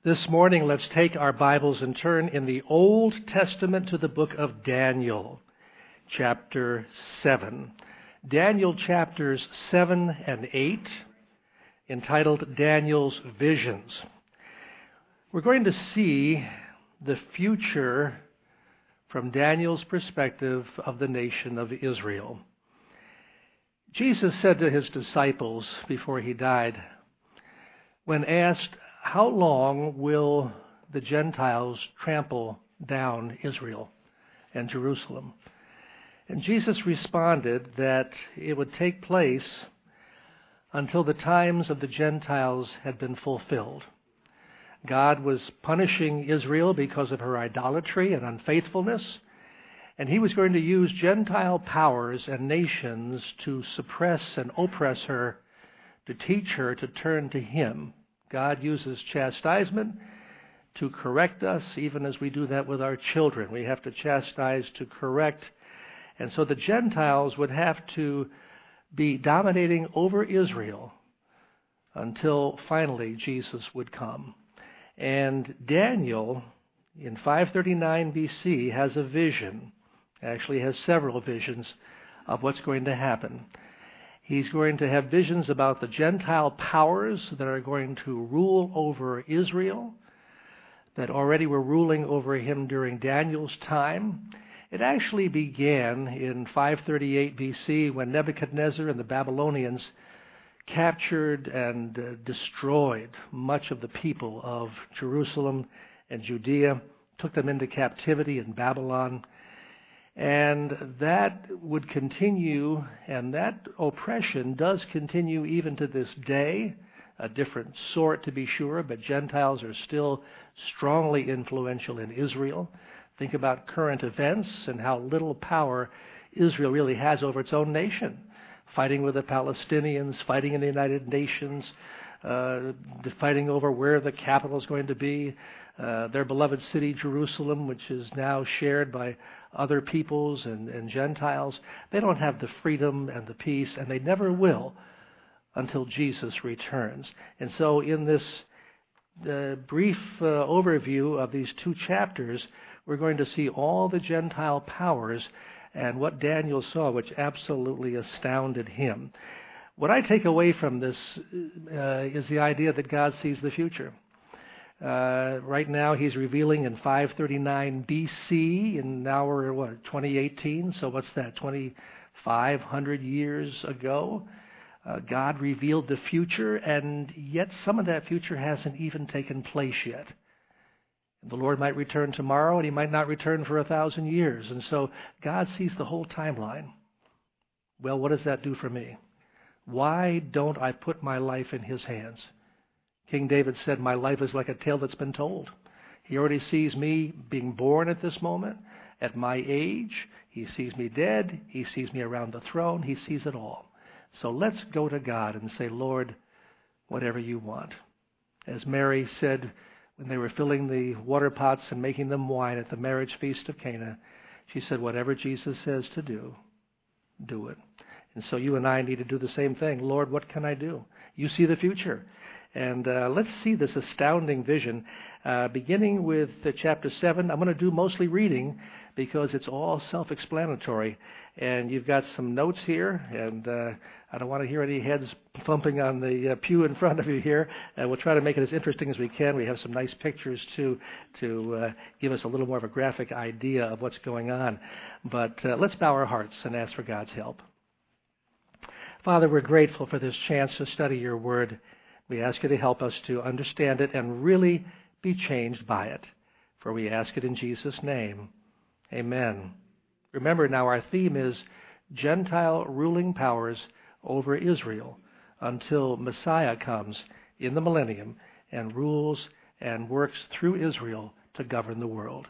This morning, let's take our Bibles and turn in the Old Testament to the book of Daniel, chapter 7. Daniel chapters 7 and 8, entitled Daniel's Visions. We're going to see the future from Daniel's perspective of the nation of Israel. Jesus said to his disciples before he died, when asked, "How long will the Gentiles trample down Israel and Jerusalem?" And Jesus responded that it would take place until the times of the Gentiles had been fulfilled. God was punishing Israel because of her idolatry and unfaithfulness, and he was going to use Gentile powers and nations to suppress and oppress her, to teach her to turn to him. God uses chastisement to correct us, even as we do that with our children. We have to chastise to correct. And so the Gentiles would have to be dominating over Israel until finally Jesus would come. And Daniel, in 539 BC, has a vision, actually has several visions of what's going to happen. He's going to have visions about the Gentile powers that are going to rule over Israel, that already were ruling over him during Daniel's time. It actually began in 538 BC when Nebuchadnezzar and the Babylonians captured and destroyed much of the people of Jerusalem and Judea, took them into captivity in Babylon. And that would continue, and that oppression does continue even to this day, a different sort to be sure, but Gentiles are still strongly influential in Israel. Think about current events and how little power Israel really has over its own nation, fighting with the Palestinians, fighting in the United Nations, fighting over where the capital is going to be, their beloved city, Jerusalem, which is now shared by other peoples and Gentiles. They don't have the freedom and the peace, and they never will until Jesus returns. And so in this brief overview of these two chapters, we're going to see all the Gentile powers and what Daniel saw, which absolutely astounded him. What I take away from this is the idea that God sees the future. Right now, he's revealing in 539 BC, and now we're, 2018? So what's that, 2,500 years ago? God revealed the future, and yet some of that future hasn't even taken place yet. The Lord might return tomorrow, and he might not return for 1,000 years. And so God sees the whole timeline. Well, what does that do for me? Why don't I put my life in his hands? King David said, "My life is like a tale that's been told." He already sees me being born at this moment, at my age. He sees me dead. He sees me around the throne. He sees it all. So let's go to God and say, "Lord, whatever you want." As Mary said when they were filling the water pots and making them wine at the marriage feast of Cana, she said, "Whatever Jesus says to do, do it." And so you and I need to do the same thing. Lord, what can I do? You see the future. And let's see this astounding vision, beginning with chapter 7. I'm going to do mostly reading because it's all self-explanatory. And you've got some notes here, and I don't want to hear any heads thumping on the pew in front of you here. We'll try to make it as interesting as we can. We have some nice pictures, too, to give us a little more of a graphic idea of what's going on. But let's bow our hearts and ask for God's help. Father, we're grateful for this chance to study your word. We ask you to help us to understand it and really be changed by it. For we ask it in Jesus' name. Amen. Remember now, our theme is Gentile ruling powers over Israel until Messiah comes in the millennium and rules and works through Israel to govern the world.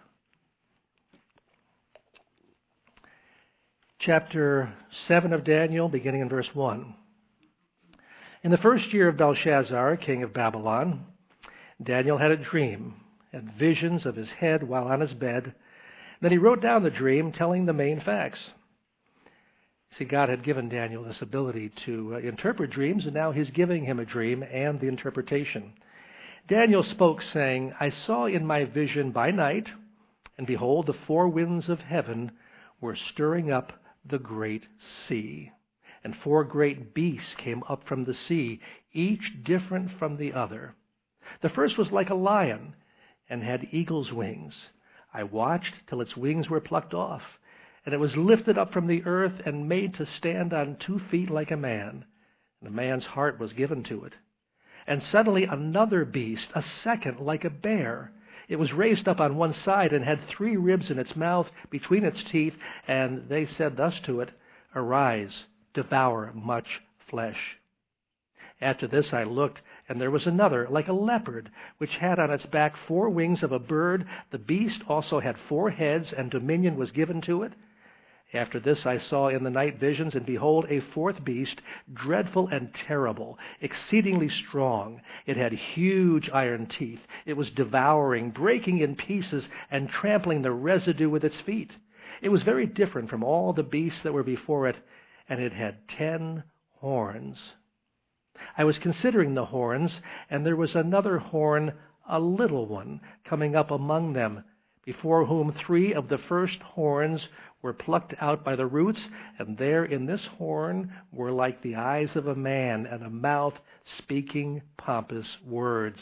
Chapter 7 of Daniel, beginning in verse 1. In the first year of Belshazzar, king of Babylon, Daniel had a dream and visions of his head while on his bed. Then he wrote down the dream, telling the main facts. See, God had given Daniel this ability to interpret dreams, and now he's giving him a dream and the interpretation. Daniel spoke, saying, I saw in my vision by night, and behold, the four winds of heaven were stirring up the great sea. And four great beasts came up from the sea, each different from the other. The first was like a lion, and had eagle's wings. I watched till its wings were plucked off, and it was lifted up from the earth and made to stand on 2 feet like a man. And a man's heart was given to it. And suddenly another beast, a second like a bear. It was raised up on one side and had 3 ribs in its mouth between its teeth, and they said thus to it, Arise, devour much flesh. After this I looked, and there was another, like a leopard, which had on its back 4 wings of a bird. The beast also had 4 heads, and dominion was given to it. After this I saw in the night visions, and behold, a 4th beast, dreadful and terrible, exceedingly strong. It had huge iron teeth. It was devouring, breaking in pieces, and trampling the residue with its feet. It was very different from all the beasts that were before it, and it had 10 horns. I was considering the horns, and there was another horn, a little one, coming up among them, before whom 3 of the first horns were plucked out by the roots, and there in this horn were like the eyes of a man, and a mouth speaking pompous words.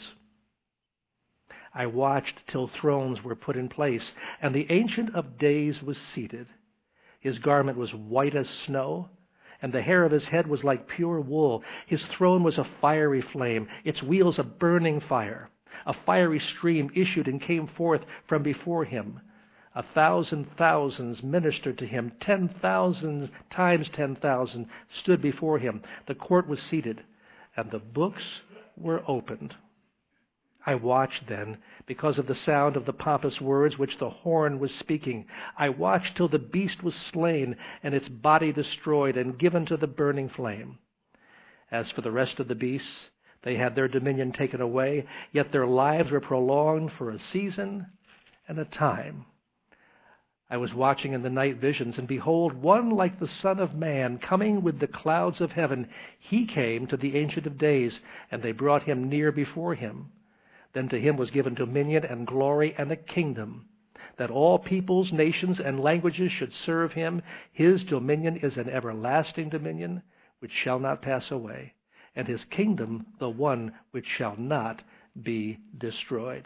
I watched till thrones were put in place, and the Ancient of Days was seated. His garment was white as snow, and the hair of his head was like pure wool. His throne was a fiery flame, its wheels a burning fire. A fiery stream issued and came forth from before him. 1,000 thousands ministered to him. 10,000 times 10,000 stood before him. The court was seated, and the books were opened. I watched then, because of the sound of the pompous words which the horn was speaking. I watched till the beast was slain, and its body destroyed, and given to the burning flame. As for the rest of the beasts, they had their dominion taken away, yet their lives were prolonged for a season and a time. I was watching in the night visions, and behold, one like the Son of Man, coming with the clouds of heaven. He came to the Ancient of Days, and they brought him near before him. Then to him was given dominion and glory and a kingdom, that all peoples, nations, and languages should serve him. His dominion is an everlasting dominion, which shall not pass away, and his kingdom the one which shall not be destroyed.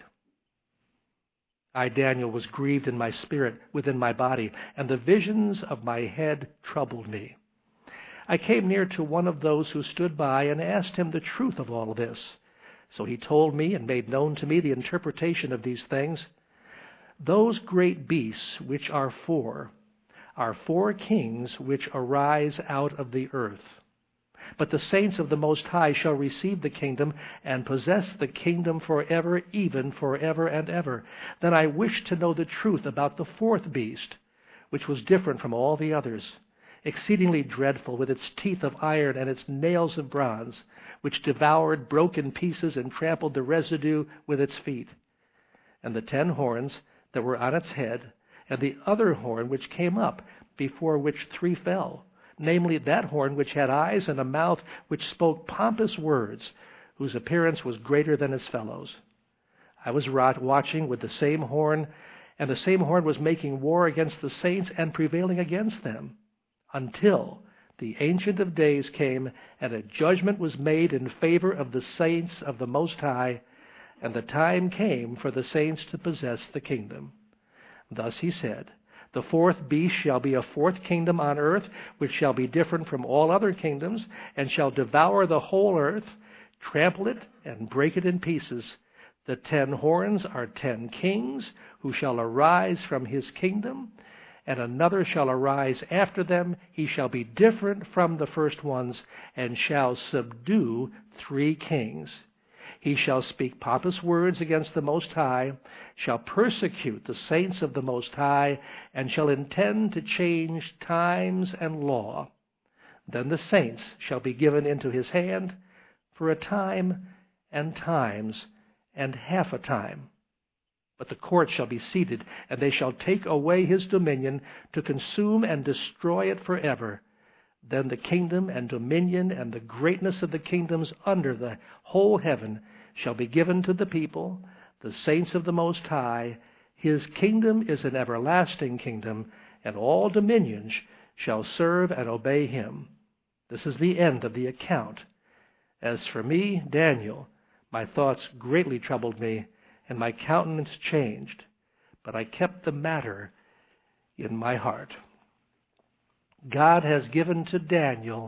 I, Daniel, was grieved in my spirit within my body, and the visions of my head troubled me. I came near to one of those who stood by and asked him the truth of all this. So he told me and made known to me the interpretation of these things. Those great beasts which are 4 kings which arise out of the earth. But the saints of the Most High shall receive the kingdom and possess the kingdom forever, even forever and ever. Then I wished to know the truth about the 4th beast, which was different from all the others, exceedingly dreadful, with its teeth of iron and its nails of bronze, which devoured, broke in pieces, and trampled the residue with its feet. And the 10 horns that were on its head, and the other horn which came up, before which 3 fell, namely that horn which had eyes and a mouth which spoke pompous words, whose appearance was greater than his fellows. I was watching with the same horn, and the same horn was making war against the saints and prevailing against them, until the Ancient of Days came, and a judgment was made in favor of the saints of the Most High, and the time came for the saints to possess the kingdom. Thus he said, The 4th beast shall be a 4th kingdom on earth, which shall be different from all other kingdoms, and shall devour the whole earth, trample it, and break it in pieces. The 10 horns are 10 kings, who shall arise from his kingdom, and another shall arise after them. He shall be different from the first ones, and shall subdue 3 kings. He shall speak pompous words against the Most High, shall persecute the saints of the Most High, and shall intend to change times and law. Then the saints shall be given into his hand for a time and times and half a time. But the court shall be seated, and they shall take away his dominion to consume and destroy it forever. Then the kingdom and dominion and the greatness of the kingdoms under the whole heaven shall be given to the people, the saints of the Most High. His kingdom is an everlasting kingdom, and all dominions shall serve and obey him. This is the end of the account. As for me, Daniel, my thoughts greatly troubled me, and my countenance changed. But I kept the matter in my heart. God has given to Daniel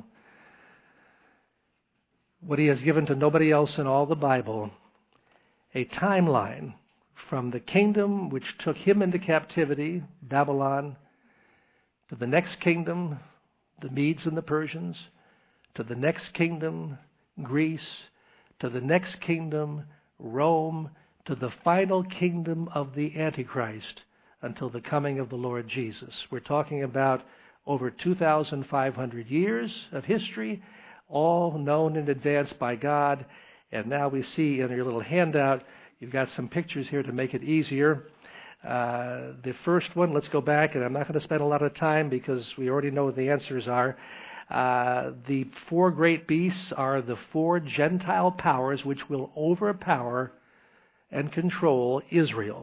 what he has given to nobody else in all the Bible, a timeline from the kingdom which took him into captivity, Babylon, to the next kingdom, the Medes and the Persians, to the next kingdom, Greece, to the next kingdom, Rome, to the final kingdom of the Antichrist until the coming of the Lord Jesus. We're talking about over 2,500 years of history, all known in advance by God. And now we see in your little handout, you've got some pictures here to make it easier. The first one, let's go back, and I'm not going to spend a lot of time because we already know what the answers are. The four great beasts are the four Gentile powers which will overpower and control Israel.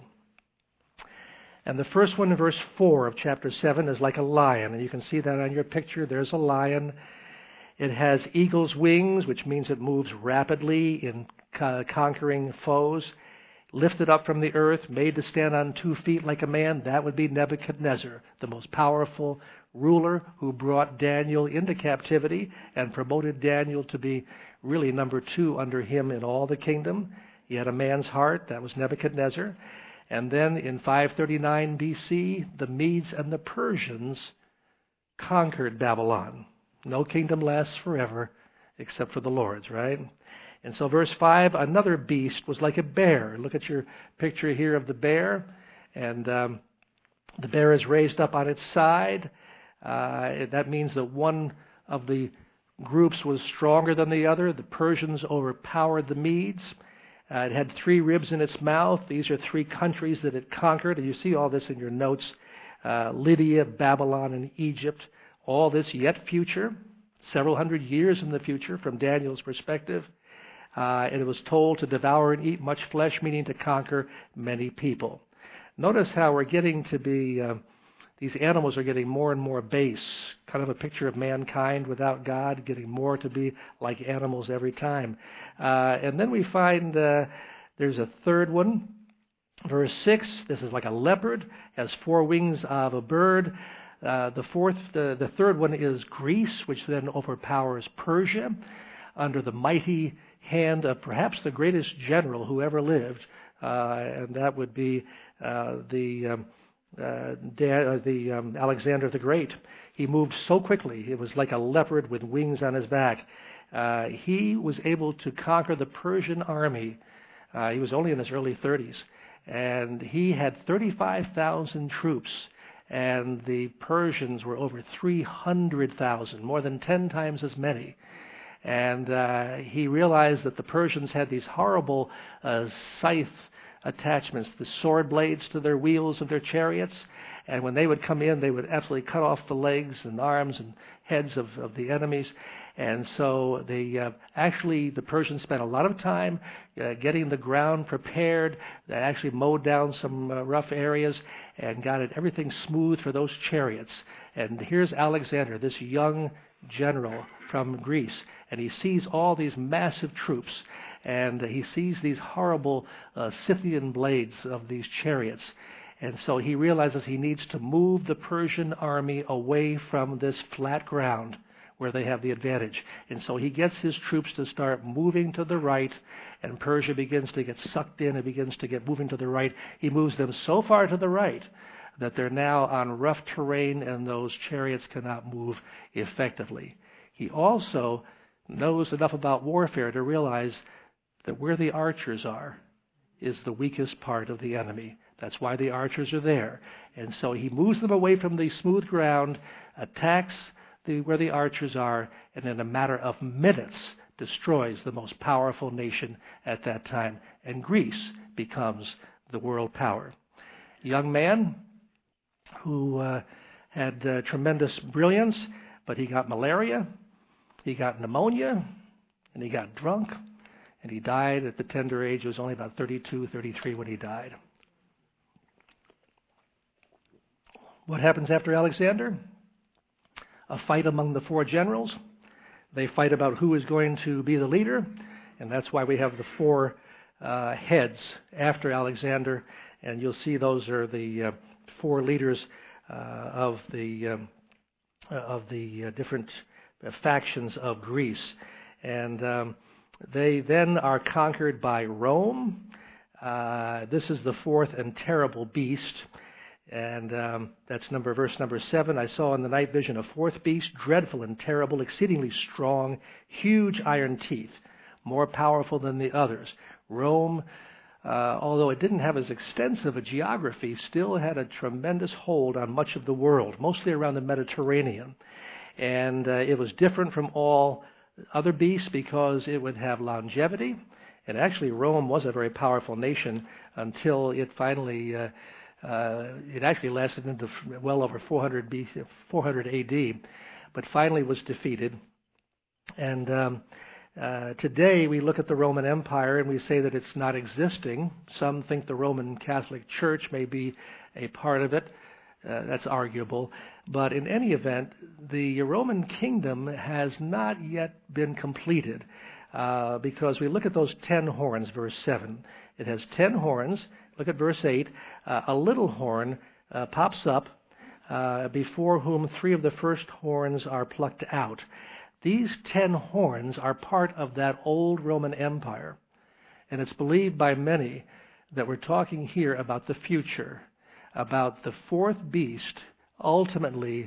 And the first one in verse 4 of chapter 7 is like a lion. And you can see that on your picture. There's a lion. It has eagle's wings, which means it moves rapidly in conquering foes. Lifted up from the earth, made to stand on 2 feet like a man. That would be Nebuchadnezzar, the most powerful ruler who brought Daniel into captivity and promoted Daniel to be really number 2 under him in all the kingdom. He had a man's heart. That was Nebuchadnezzar. And then in 539 BC, the Medes and the Persians conquered Babylon. No kingdom lasts forever except for the Lord's, right? And so verse 5, another beast was like a bear. Look at your picture here of the bear. And the bear is raised up on its side. That means that one of the groups was stronger than the other. The Persians overpowered the Medes. It had 3 ribs in its mouth. These are 3 countries that it conquered. And you see all this in your notes. Lydia, Babylon, and Egypt. All this yet future, several hundred years in the future from Daniel's perspective. And it was told to devour and eat much flesh, meaning to conquer many people. Notice how we're getting to be, these animals are getting more and more base, kind of a picture of mankind without God, getting more to be like animals every time. And then we find there's a third one. Verse 6, this is like a leopard, has 4 wings of a bird. The third one is Greece, which then overpowers Persia under the mighty hand of perhaps the greatest general who ever lived, and that would be Alexander the Great. He moved so quickly; it was like a leopard with wings on his back. He was able to conquer the Persian army. He was only in his early 30s, and he had 35,000 troops. And the Persians were over 300,000, more than 10 times as many. And he realized that the Persians had these horrible scythe attachments, the sword blades to their wheels of their chariots. And when they would come in, they would absolutely cut off the legs and arms and heads of the enemies. And so the Persians spent a lot of time getting the ground prepared. They actually mowed down some rough areas and got everything smooth for those chariots. And here's Alexander, this young general from Greece, and he sees all these massive troops, and he sees these horrible Scythian blades of these chariots. And so he realizes he needs to move the Persian army away from this flat ground where they have the advantage. And so he gets his troops to start moving to the right, and Persia begins to get sucked in and begins to get moving to the right. He moves them so far to the right that they're now on rough terrain and those chariots cannot move effectively. He also knows enough about warfare to realize that where the archers are is the weakest part of the enemy. That's why the archers are there. And so he moves them away from the smooth ground, attacks where the archers are, and in a matter of minutes destroys the most powerful nation at that time. And Greece becomes the world power. A young man who had tremendous brilliance, But he got malaria, he got pneumonia, and he got drunk, and he died at the tender age. He was only about 32, 33 when he died. What happens after Alexander? A fight among the four generals. They fight about who is going to be the leader, and that's why we have the four heads after Alexander, and you'll see those are the four leaders of the different factions of Greece. And they then are conquered by Rome. This is the fourth and terrible beast. And that's verse number 7. I saw in the night vision a fourth beast, dreadful and terrible, exceedingly strong, huge iron teeth, more powerful than the others. Rome, although it didn't have as extensive a geography, still had a tremendous hold on much of the world, mostly around the Mediterranean. And it was different from all other beasts because it would have longevity. And actually, Rome was a very powerful nation until it finally... it actually lasted into well over 400 AD, but finally was defeated. And today we look at the Roman Empire and we say that it's not existing. Some think the Roman Catholic Church may be a part of it. That's arguable. But in any event, the Roman kingdom has not yet been completed because we look at those 10 horns, verse 7. It has 10 horns. Look at verse 8. A little horn pops up before whom 3 of the first horns are plucked out. These 10 horns are part of that old Roman Empire. And it's believed by many that we're talking here about the future, about the fourth beast ultimately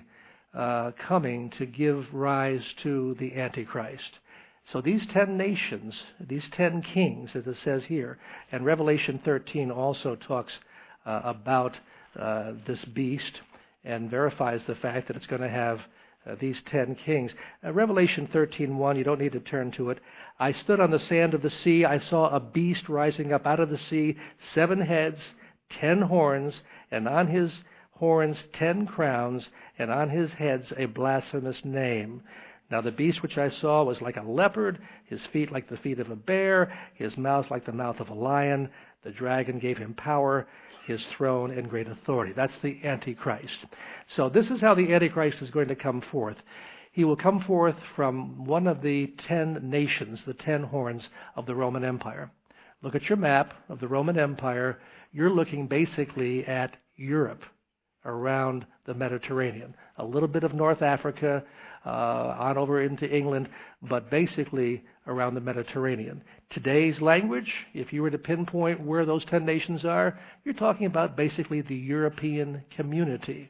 coming to give rise to the Antichrist. So these 10 nations, these 10 kings, as it says here, and Revelation 13 also talks about this beast and verifies the fact that it's going to have these 10 kings. Revelation 13:1, you don't need to turn to it. I stood on the sand of the sea. I saw a beast rising up out of the sea, 7 heads, 10 horns, and on his horns 10 crowns, and on his heads a blasphemous name. Now the beast which I saw was like a leopard, his feet like the feet of a bear, his mouth like the mouth of a lion. The dragon gave him power, his throne, and great authority. That's the Antichrist. So this is how the Antichrist is going to come forth. He will come forth from one of the 10 nations, the 10 horns of the Roman Empire. Look at your map of the Roman Empire. You're looking basically at Europe around the Mediterranean. A little bit of North Africa, on over into England, but basically around the Mediterranean. Today's language, if you were to pinpoint where those 10 nations are, you're talking about basically the European community.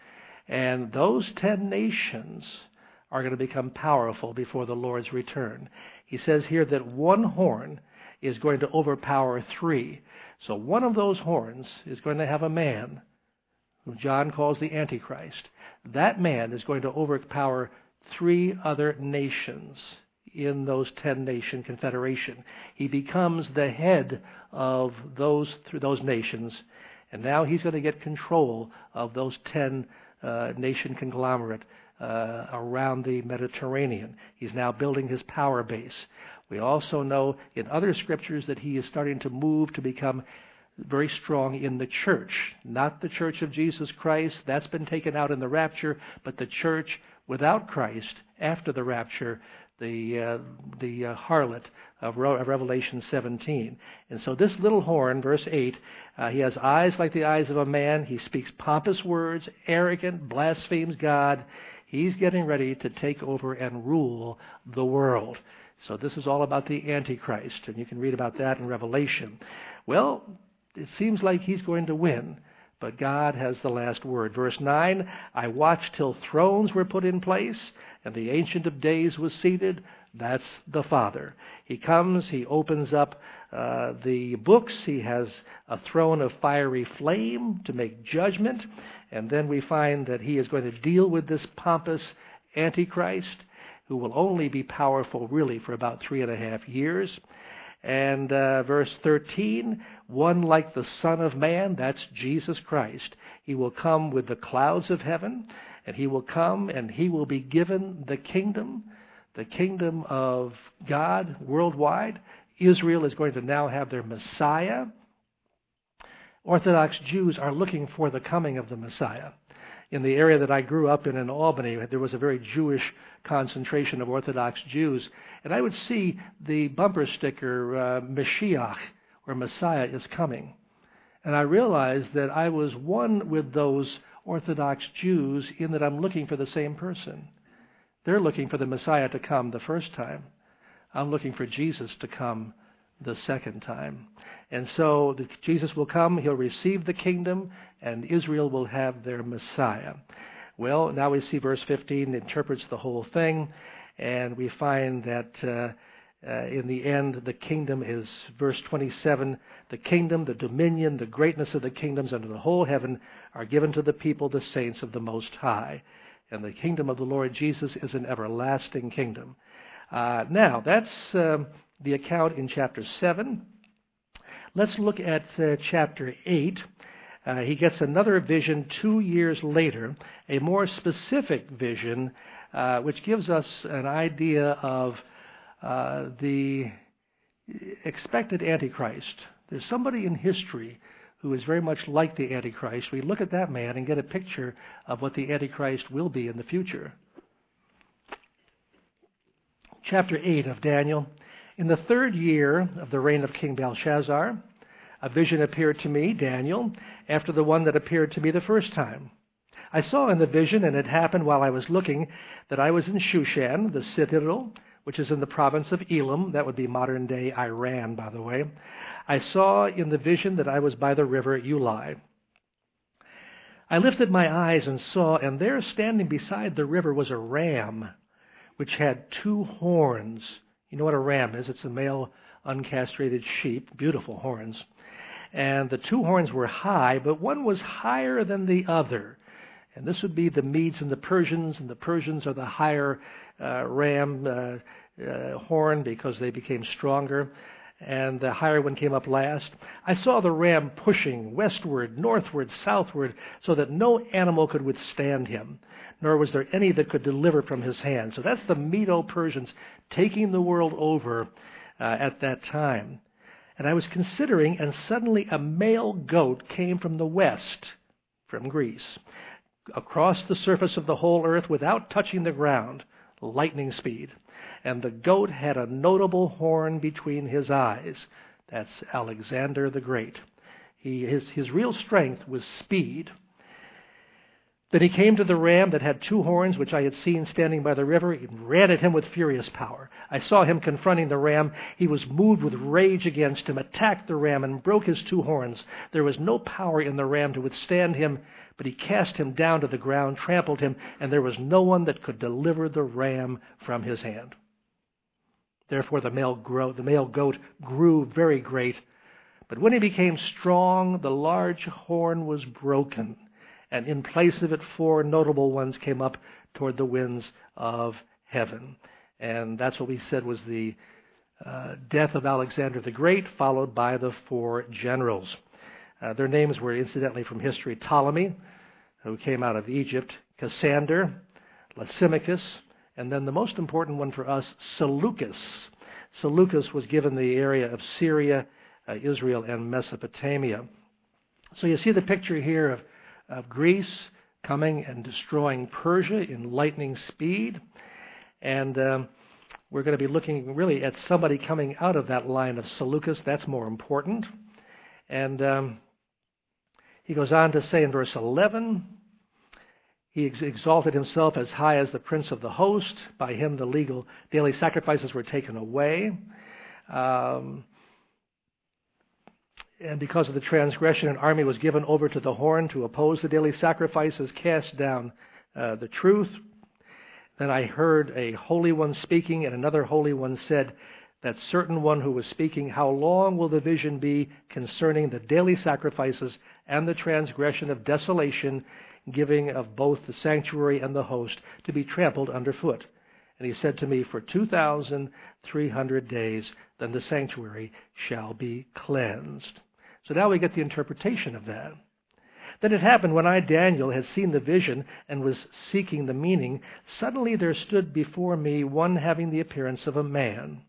And those 10 nations are going to become powerful before the Lord's return. He says here that one horn is going to overpower 3. So one of those horns is going to have a man who John calls the Antichrist. That man is going to overpower 3 other nations in those 10-nation confederation. He becomes the head of those nations, and now he's going to get control of those 10-nation conglomerate around the Mediterranean. He's now building his power base. We also know in other scriptures that he is starting to move to become very strong in the church, not the church of Jesus Christ. That's been taken out in the rapture, but the church without Christ after the rapture, the harlot of Revelation 17. And so this little horn, verse 8, he has eyes like the eyes of a man. He speaks pompous words, arrogant, blasphemes God. He's getting ready to take over and rule the world. So this is all about the Antichrist, and you can read about that in Revelation. Well, it seems like he's going to win, but God has the last word. Verse 9, I watched till thrones were put in place, and the Ancient of Days was seated. That's the Father. He comes, he opens up the books. He has a throne of fiery flame to make judgment, and then we find that he is going to deal with this pompous Antichrist, who will only be powerful really for about 3.5 years. And verse 13, one like the Son of Man, that's Jesus Christ. He will come with the clouds of heaven, and he will come and he will be given the kingdom of God worldwide. Israel is going to now have their Messiah. Orthodox Jews are looking for the coming of the Messiah. In the area that I grew up in Albany, there was a very Jewish concentration of Orthodox Jews. And I would see the bumper sticker, Mashiach, or Messiah is coming. And I realized that I was one with those Orthodox Jews in that I'm looking for the same person. They're looking for the Messiah to come the first time. I'm looking for Jesus to come the second time. And so Jesus will come, he'll receive the kingdom, and Israel will have their Messiah. Well, now we see verse 15 interprets the whole thing, and we find that in the end the kingdom is, verse 27, the kingdom, the dominion, the greatness of the kingdoms under the whole heaven are given to the people, the saints of the Most High. And the kingdom of the Lord Jesus is an everlasting kingdom. Now, that's the account in chapter 7. Let's look at chapter 8. He gets another vision 2 years later, a more specific vision, which gives us an idea of the expected Antichrist. There's somebody in history who is very much like the Antichrist. We look at that man and get a picture of what the Antichrist will be in the future. Chapter 8 of Daniel. In the 3rd year of the reign of King Belshazzar, a vision appeared to me, Daniel, after the one that appeared to me the first time. I saw in the vision, and it happened while I was looking, that I was in Shushan, the citadel, which is in the province of Elam. That would be modern-day Iran, by the way. I saw in the vision that I was by the river Ulai. I lifted my eyes and saw, and there standing beside the river was a ram, which had 2 horns. You know what a ram is? It's a male uncastrated sheep, beautiful horns. And the 2 horns were high, but one was higher than the other. And this would be the Medes and the Persians are the higher ram horn because they became stronger. And the higher one came up last. I saw the ram pushing westward, northward, southward, so that no animal could withstand him, nor was there any that could deliver from his hand. So that's the Medo-Persians taking the world over at that time. And I was considering, and suddenly a male goat came from the west, from Greece, across the surface of the whole earth without touching the ground, lightning speed. And the goat had a notable horn between his eyes. That's Alexander the Great. His real strength was speed. Then he came to the ram that had 2 horns, which I had seen standing by the river. He ran at him with furious power. I saw him confronting the ram. He was moved with rage against him, attacked the ram, and broke his 2 horns. There was no power in the ram to withstand him, but he cast him down to the ground, trampled him, and there was no one that could deliver the ram from his hand. Therefore the male goat grew very great. But when he became strong, the large horn was broken, and in place of it 4 notable ones came up toward the winds of heaven. And that's what we said was the death of Alexander the Great, followed by the 4 generals. Their names were incidentally from history: Ptolemy, who came out of Egypt, Cassander, Lysimachus, and then the most important one for us, Seleucus. Seleucus was given the area of Syria, Israel, and Mesopotamia. So you see the picture here of Greece coming and destroying Persia in lightning speed. And we're going to be looking really at somebody coming out of that line of Seleucus. That's more important. And he goes on to say in verse 11, he exalted himself as high as the prince of the host. By him the legal daily sacrifices were taken away. And because of the transgression, an army was given over to the horn to oppose the daily sacrifices, cast down the truth. Then I heard a holy one speaking, and another holy one said, that certain one who was speaking, how long will the vision be concerning the daily sacrifices and the transgression of desolation, giving of both the sanctuary and the host to be trampled underfoot? And he said to me, for 2,300 days, then the sanctuary shall be cleansed. So now we get the interpretation of that. Then it happened when I, Daniel, had seen the vision and was seeking the meaning, suddenly there stood before me one having the appearance of a man.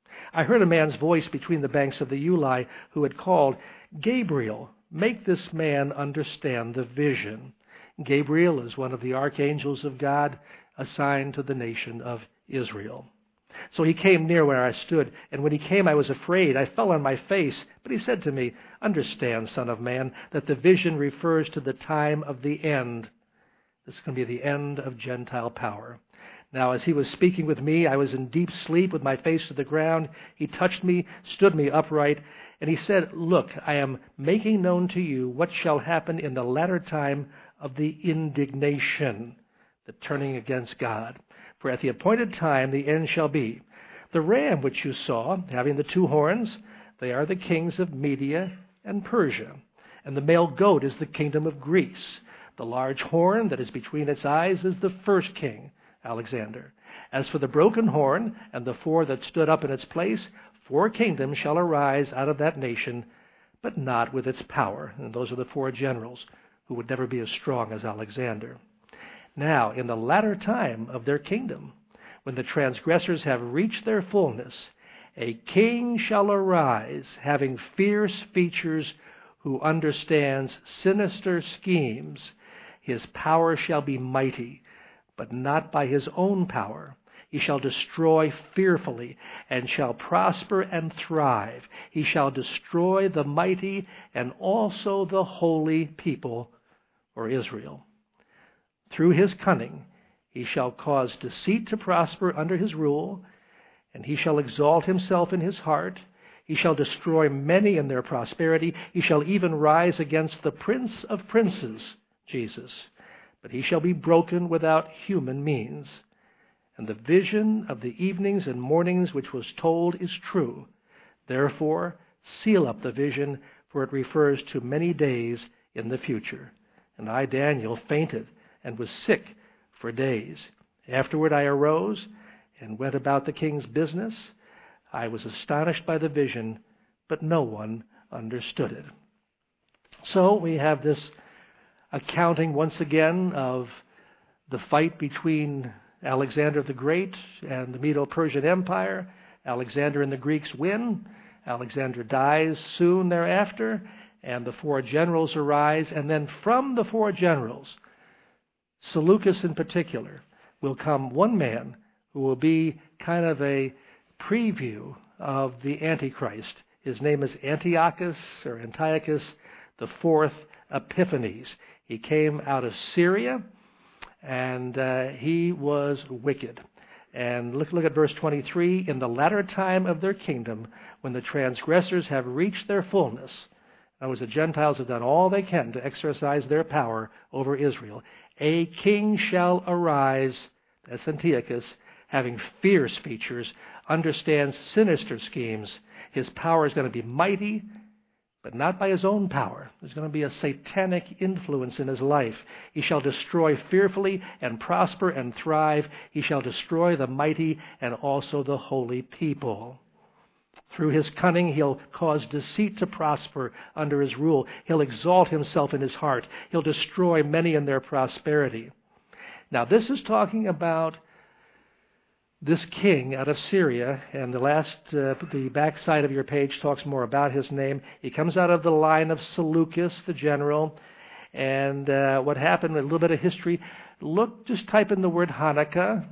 I heard a man's voice between the banks of the Ulai who had called, Gabriel, make this man understand the vision. Gabriel is one of the archangels of God assigned to the nation of Israel. So he came near where I stood, and when he came I was afraid. I fell on my face, but he said to me, understand, son of man, that the vision refers to the time of the end. This is going to be the end of Gentile power. Now, as he was speaking with me, I was in deep sleep with my face to the ground. He touched me, stood me upright, and he said, look, I am making known to you what shall happen in the latter time of the indignation, the turning against God. For at the appointed time the end shall be. The ram which you saw, having the 2 horns, they are the kings of Media and Persia. And the male goat is the kingdom of Greece. The large horn that is between its eyes is the first king, Alexander. As for the broken horn and the 4 that stood up in its place, 4 kingdoms shall arise out of that nation, but not with its power. And those are the 4 generals who would never be as strong as Alexander. Now, in the latter time of their kingdom, when the transgressors have reached their fullness, a king shall arise, having fierce features, who understands sinister schemes. His power shall be mighty, but not by his own power. He shall destroy fearfully, and shall prosper and thrive. He shall destroy the mighty and also the holy people, or Israel. Through his cunning he shall cause deceit to prosper under his rule, and he shall exalt himself in his heart. He shall destroy many in their prosperity. He shall even rise against the Prince of Princes, Jesus. But he shall be broken without human means. And the vision of the evenings and mornings which was told is true. Therefore, seal up the vision, for it refers to many days in the future. And I, Daniel, fainted and was sick for days. Afterward I arose and went about the king's business. I was astonished by the vision, but no one understood it. So we have this accounting once again of the fight between Alexander the Great and the Medo-Persian Empire. Alexander and the Greeks win. Alexander dies soon thereafter, and the 4 generals arise. And then from the 4 generals, Seleucus in particular, will come one man who will be kind of a preview of the Antichrist. His name is Antiochus the 4th Epiphanes. He came out of Syria, and he was wicked. And look at verse 23. In the latter time of their kingdom, when the transgressors have reached their fullness, in other words, the Gentiles have done all they can to exercise their power over Israel, a king shall arise, that's Antiochus, having fierce features, understands sinister schemes. His power is going to be mighty, but not by his own power. There's going to be a satanic influence in his life. He shall destroy fearfully and prosper and thrive. He shall destroy the mighty and also the holy people. Through his cunning, he'll cause deceit to prosper under his rule. He'll exalt himself in his heart. He'll destroy many in their prosperity. Now, this is talking about this king out of Syria, and the backside of your page talks more about his name. He comes out of the line of Seleucus, the general, and what happened, a little bit of history. Just type in the word Hanukkah,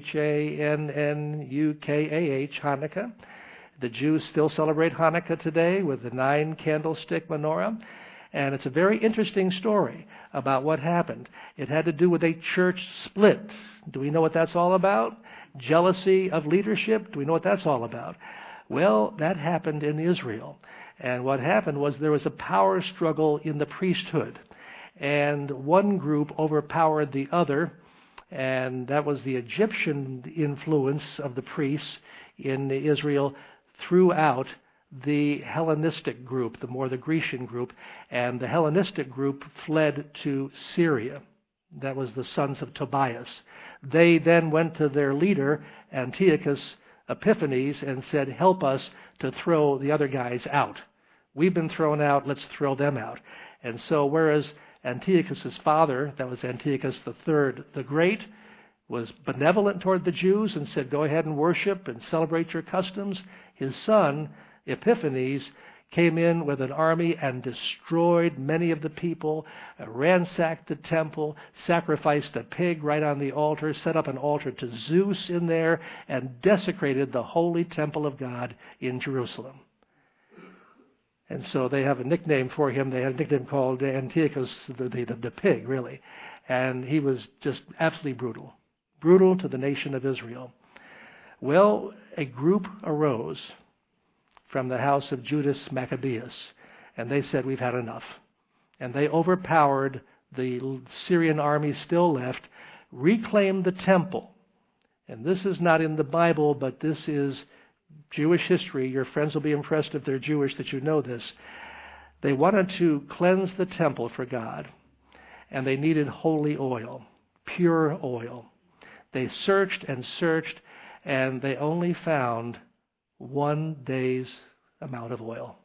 H-A-N-N-U-K-A-H, Hanukkah. The Jews still celebrate Hanukkah today with the 9-candlestick menorah. And it's a very interesting story about what happened. It had to do with a church split. Do we know what that's all about? Jealousy of leadership? Do we know what that's all about? Well, that happened in Israel. And what happened was there was a power struggle in the priesthood. And one group overpowered the other, and that was the Egyptian influence of the priests in Israel throughout the Hellenistic group, the Grecian group, and the Hellenistic group fled to Syria. That was the sons of Tobias. They then went to their leader, Antiochus Epiphanes, and said, help us to throw the other guys out. We've been thrown out, let's throw them out. And so whereas Antiochus' father, that was Antiochus III the Great, was benevolent toward the Jews and said, go ahead and worship and celebrate your customs, his son, Epiphanes, came in with an army and destroyed many of the people, ransacked the temple, sacrificed a pig right on the altar, set up an altar to Zeus in there, and desecrated the holy temple of God in Jerusalem. And so they have a nickname for him. They had a nickname called Antiochus the pig, really. And he was just absolutely brutal. Brutal to the nation of Israel. Well, a group arose from the house of Judas Maccabeus, and they said, we've had enough. And they overpowered the Syrian army still left, reclaimed the temple. And this is not in the Bible, but this is Jewish history. Your friends will be impressed if they're Jewish that you know this. They wanted to cleanse the temple for God, and they needed holy oil, pure oil. They searched and searched, and they only found 1 day's amount of oil.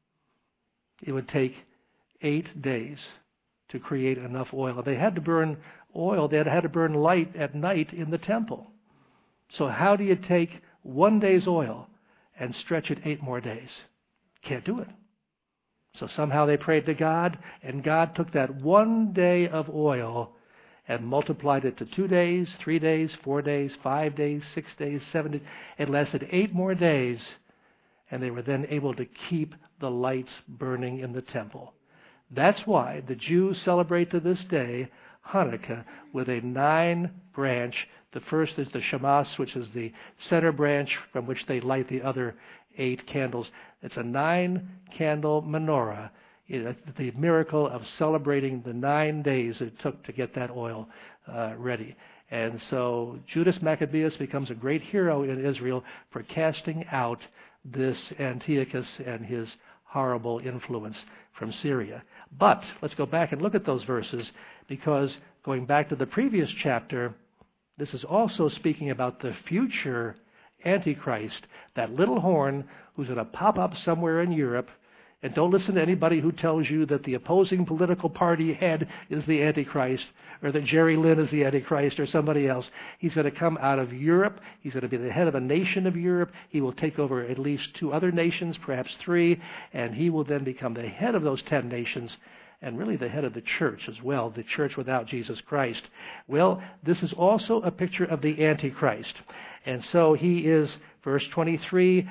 It would take 8 days to create enough oil. They had to burn oil. They had to burn light at night in the temple. So how do you take 1 day's oil and stretch it 8 more days? Can't do it. So somehow they prayed to God, and God took that 1 day of oil and multiplied it to 2 days, 3 days, 4 days, 5 days, 6 days, 7 days. It lasted 8 more days, and they were then able to keep the lights burning in the temple. That's why the Jews celebrate to this day Hanukkah with a 9-branch. The first is the Shamash, which is the center branch from which they light the other 8 candles. It's a 9-candle menorah. The miracle of celebrating the 9 days it took to get that oil ready. And so Judas Maccabeus becomes a great hero in Israel for casting out this Antiochus and his horrible influence from Syria. But let's go back and look at those verses, because going back to the previous chapter, this is also speaking about the future Antichrist, that little horn who's going to pop up somewhere in Europe. And don't listen to anybody who tells you that the opposing political party head is the Antichrist, or that Jerry Lynn is the Antichrist, or somebody else. He's going to come out of Europe. He's going to be the head of a nation of Europe. He will take over at least 2 other nations, perhaps 3, and he will then become the head of those 10 nations, and really the head of the church as well, the church without Jesus Christ. Well, this is also a picture of the Antichrist. And so he is, verse 23,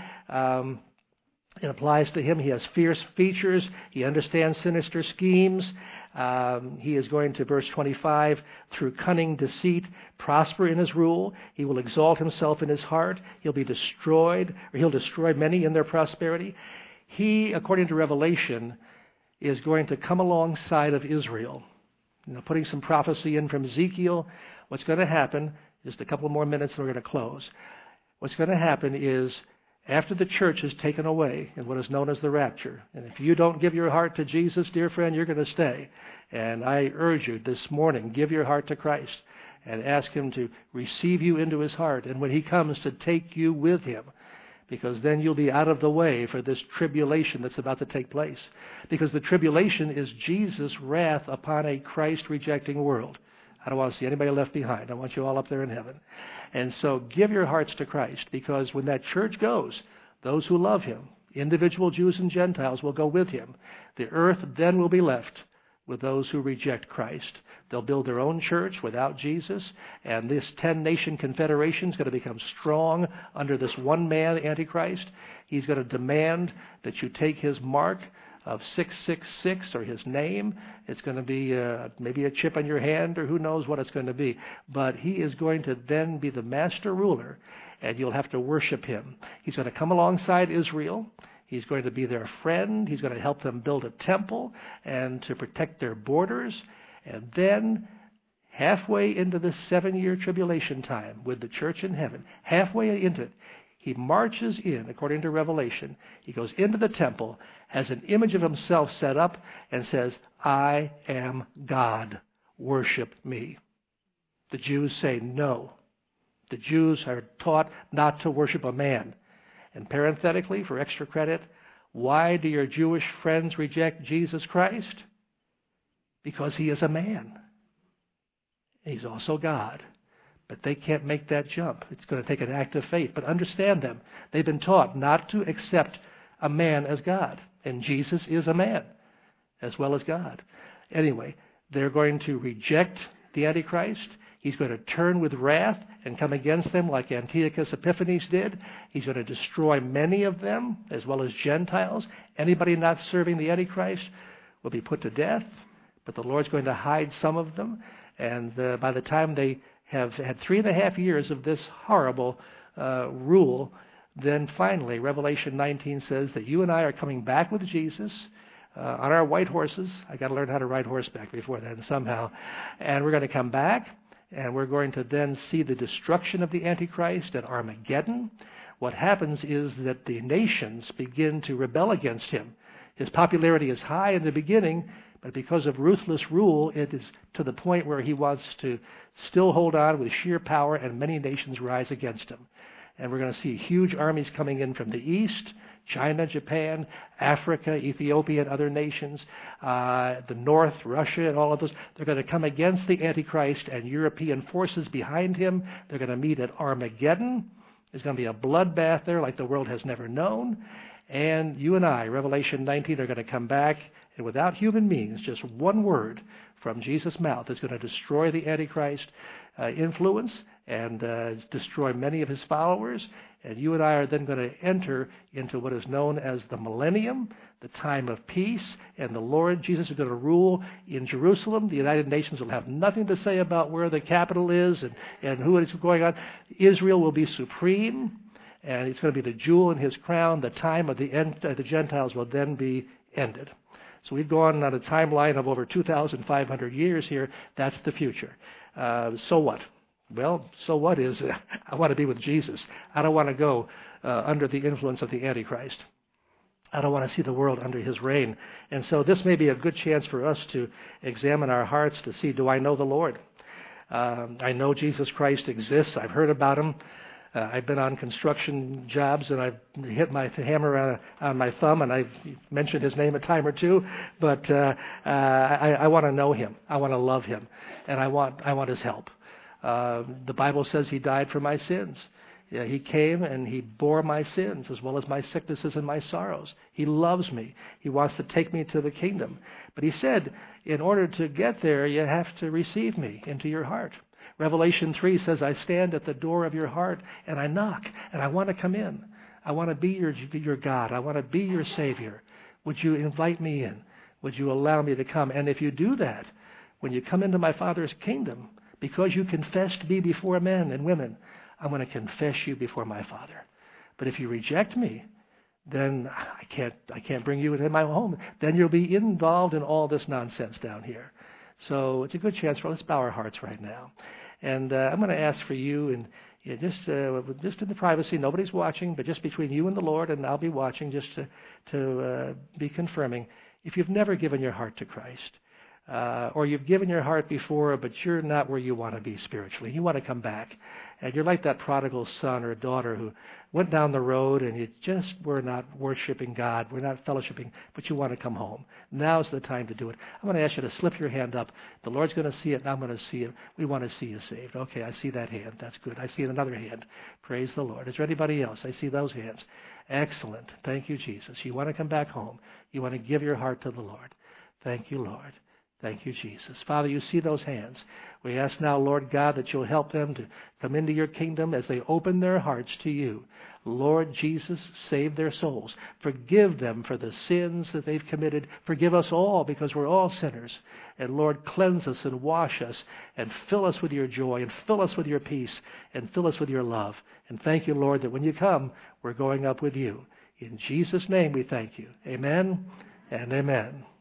it applies to him. He has fierce features. He understands sinister schemes. He is going to, verse 25, through cunning deceit, prosper in his rule. He will exalt himself in his heart. He'll be destroyed, or he'll destroy many in their prosperity. He, according to Revelation, is going to come alongside of Israel. Putting some prophecy in from Ezekiel, what's going to happen, just a couple more minutes and we're going to close. What's going to happen is, after the church is taken away in what is known as the rapture, and if you don't give your heart to Jesus, dear friend, you're going to stay. And I urge you this morning, give your heart to Christ and ask him to receive you into his heart. And when he comes, to take you with him, because then you'll be out of the way for this tribulation that's about to take place. Because the tribulation is Jesus' wrath upon a Christ-rejecting world. I don't want to see anybody left behind. I want you all up there in heaven. And so give your hearts to Christ, because when that church goes, those who love him, individual Jews and Gentiles, will go with him. The earth then will be left with those who reject Christ. They'll build their own church without Jesus, and this 10-nation confederation is going to become strong under this one man, Antichrist. He's going to demand that you take his mark of 666, or his name. It's going to be maybe a chip on your hand, or who knows what it's going to be. But he is going to then be the master ruler, and you'll have to worship him. He's going to come alongside Israel. He's going to be their friend. He's going to help them build a temple and to protect their borders. And then halfway into this 7-year tribulation time with the church in heaven, halfway into it, he marches in, according to Revelation. He goes into the temple, has an image of himself set up, and says, I am God. worship me. The Jews say no. The Jews are taught not to worship a man. And parenthetically, for extra credit, why do your Jewish friends reject Jesus Christ? Because he is a man. He's also God. But they can't make that jump. It's going to take an act of faith. But understand them. They've been taught not to accept a man as God. And Jesus is a man as well as God. Anyway, they're going to reject the Antichrist. He's going to turn with wrath and come against them like Antiochus Epiphanes did. He's going to destroy many of them as well as Gentiles. Anybody not serving the Antichrist will be put to death. But the Lord's going to hide some of them. And by the time they have had 3.5 years of this horrible rule, then finally Revelation 19 says that you and I are coming back with Jesus on our white horses. I got to learn how to ride horseback before then somehow. And we're going to come back, and we're going to then see the destruction of the Antichrist at Armageddon. What happens is that the nations begin to rebel against him. His popularity is high in the beginning, but because of ruthless rule, it is to the point where he wants to still hold on with sheer power, and many nations rise against him. And we're going to see huge armies coming in from the east, China, Japan, Africa, Ethiopia, and other nations, the north, Russia, and all of those. They're going to come against the Antichrist and European forces behind him. They're going to meet at Armageddon. There's going to be a bloodbath there like the world has never known. And you and I, Revelation 19, are going to come back, and without human means, just one word from Jesus' mouth is going to destroy the Antichrist influence and destroy many of his followers. And you and I are then going to enter into what is known as the millennium, the time of peace, and the Lord Jesus is going to rule in Jerusalem. The United Nations will have nothing to say about where the capital is and who is going on. Israel will be supreme, and it's going to be the jewel in his crown. The time of the Gentiles will then be ended. So we've gone on a timeline of over 2,500 years here. That's the future. So what? Well, so what is, I want to be with Jesus. I don't want to go under the influence of the Antichrist. I don't want to see the world under his reign. And so this may be a good chance for us to examine our hearts to see, do I know the Lord? I know Jesus Christ exists. I've heard about him. I've been on construction jobs, and I've hit my hammer on my thumb, and I've mentioned his name a time or two. But I want to know him. I want to love him, and I want his help. The Bible says he died for my sins. Yeah, he came and he bore my sins as well as my sicknesses and my sorrows. He loves me. He wants to take me to the kingdom. But he said, in order to get there, you have to receive me into your heart. Revelation 3 says, I stand at the door of your heart and I knock, and I want to come in. I want to be your God. I want to be your Savior. Would you invite me in? Would you allow me to come? And if you do that, when you come into my Father's kingdom, because you confessed me before men and women, I'm going to confess you before my Father. But if you reject me, then I can't bring you into my home. Then you'll be involved in all this nonsense down here. So it's a good chance for us. Let's bow our hearts right now. And I'm going to ask for you, and just in the privacy, nobody's watching, but just between you and the Lord, and I'll be watching just to be confirming. If you've never given your heart to Christ, or you've given your heart before, but you're not where you want to be spiritually, you want to come back, and you're like that prodigal son or daughter who went down the road and you just were not worshiping God, we're not fellowshipping, but you want to come home. Now's the time to do it. I'm going to ask you to slip your hand up. The Lord's going to see it, and I'm going to see it. We want to see you saved. Okay, I see that hand. That's good. I see another hand. Praise the Lord. Is there anybody else? I see those hands. Excellent. Thank you, Jesus. You want to come back home. You want to give your heart to the Lord. Thank you, Lord. Thank you, Jesus. Father, you see those hands. We ask now, Lord God, that you'll help them to come into your kingdom as they open their hearts to you. Lord Jesus, save their souls. Forgive them for the sins that they've committed. Forgive us all, because we're all sinners. And Lord, cleanse us and wash us and fill us with your joy and fill us with your peace and fill us with your love. And thank you, Lord, that when you come, we're going up with you. In Jesus' name we thank you. Amen and amen.